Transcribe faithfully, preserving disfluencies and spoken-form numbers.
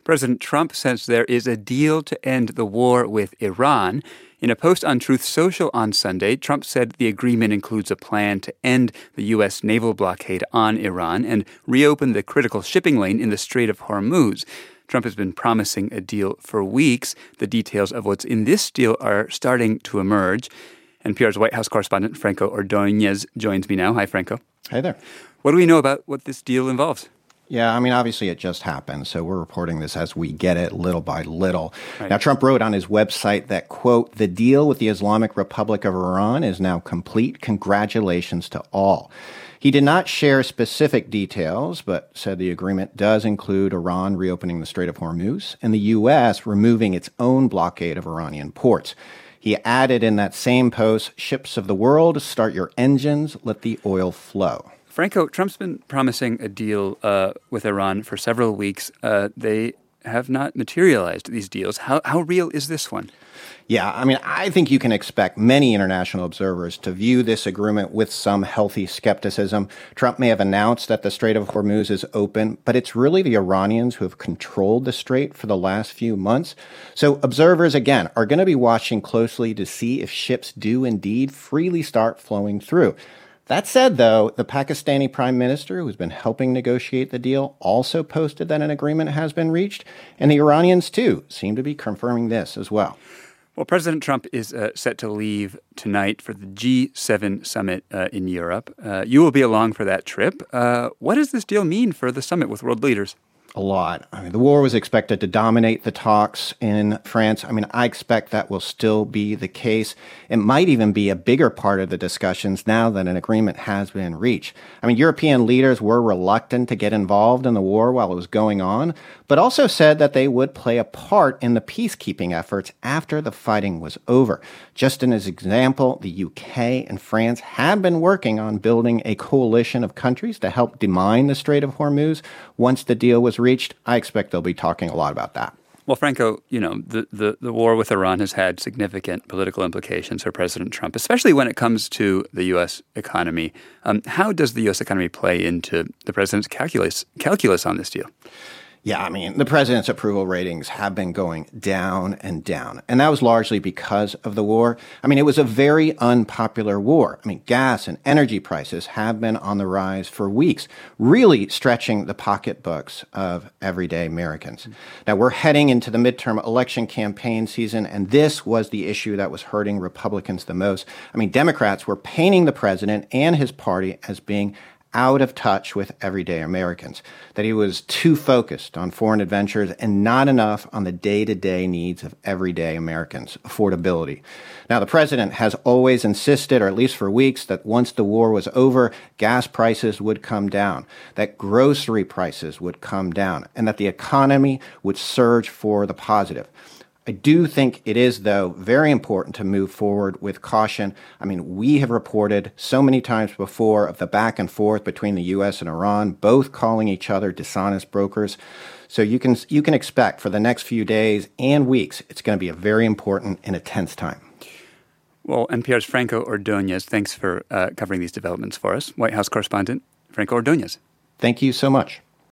President Trump says there is a deal to end the war with Iran. In a post on Truth Social on Sunday, Trump said the agreement includes a plan to end the U S naval blockade on Iran and reopen the critical shipping lane in the Strait of Hormuz. Trump has been promising a deal for weeks. The details of what's in this deal are starting to emerge. N P R's White House correspondent Franco Ordonez joins me now. Hi, Franco. Hey there. What do we know about what this deal involves? Yeah, I mean, obviously it just happened, so we're reporting this as we get it little by little. Right. Now, Trump wrote on his website that, quote, the deal with the Islamic Republic of Iran is now complete. Congratulations to all. He did not share specific details, but said the agreement does include Iran reopening the Strait of Hormuz and the U S removing its own blockade of Iranian ports. He added in that same post, ships of the world, start your engines, let the oil flow. Franco, Trump's been promising a deal uh, with Iran for several weeks. Uh, they have not materialized, these deals. How, how real is this one? Yeah, I mean, I think you can expect many international observers to view this agreement with some healthy skepticism. Trump may have announced that the Strait of Hormuz is open, but it's really the Iranians who have controlled the strait for the last few months. So observers, again, are going to be watching closely to see if ships do indeed freely start flowing through. That said, though, the Pakistani prime minister, who's been helping negotiate the deal, also posted that an agreement has been reached. And the Iranians, too, seem to be confirming this as well. Well, President Trump is uh, set to leave tonight for the G seven summit uh, in Europe. Uh, you will be along for that trip. Uh, what does this deal mean for the summit with world leaders? A lot. I mean, the war was expected to dominate the talks in France. I mean, I expect that will still be the case. It might even be a bigger part of the discussions now that an agreement has been reached. I mean, European leaders were reluctant to get involved in the war while it was going on, but also said that they would play a part in the peacekeeping efforts after the fighting was over. Just as an example, the U K and France have been working on building a coalition of countries to help demine the Strait of Hormuz once the deal was reached. I expect they'll be talking a lot about that. Well, Franco, you know, the, the, the war with Iran has had significant political implications for President Trump, especially when it comes to the U S economy. Um, how does the U S economy play into the president's calculus calculus on this deal? Yeah, I mean, the president's approval ratings have been going down and down, and that was largely because of the war. I mean, it was a very unpopular war. I mean, gas and energy prices have been on the rise for weeks, really stretching the pocketbooks of everyday Americans. Mm-hmm. Now, we're heading into the midterm election campaign season, and this was the issue that was hurting Republicans the most. I mean, Democrats were painting the president and his party as being out of touch with everyday Americans, that he was too focused on foreign adventures and not enough on the day-to-day needs of everyday Americans, affordability. Now, the president has always insisted, or at least for weeks, that once the war was over, gas prices would come down, that grocery prices would come down, and that the economy would surge for the positive. I do think it is, though, very important to move forward with caution. I mean, we have reported so many times before of the back and forth between the U S and Iran, both calling each other dishonest brokers. So you can you can expect for the next few days and weeks, it's going to be a very important and a tense time. Well, N P R's Franco Ordonez, thanks for uh, covering these developments for us. White House correspondent Franco Ordonez. Thank you so much.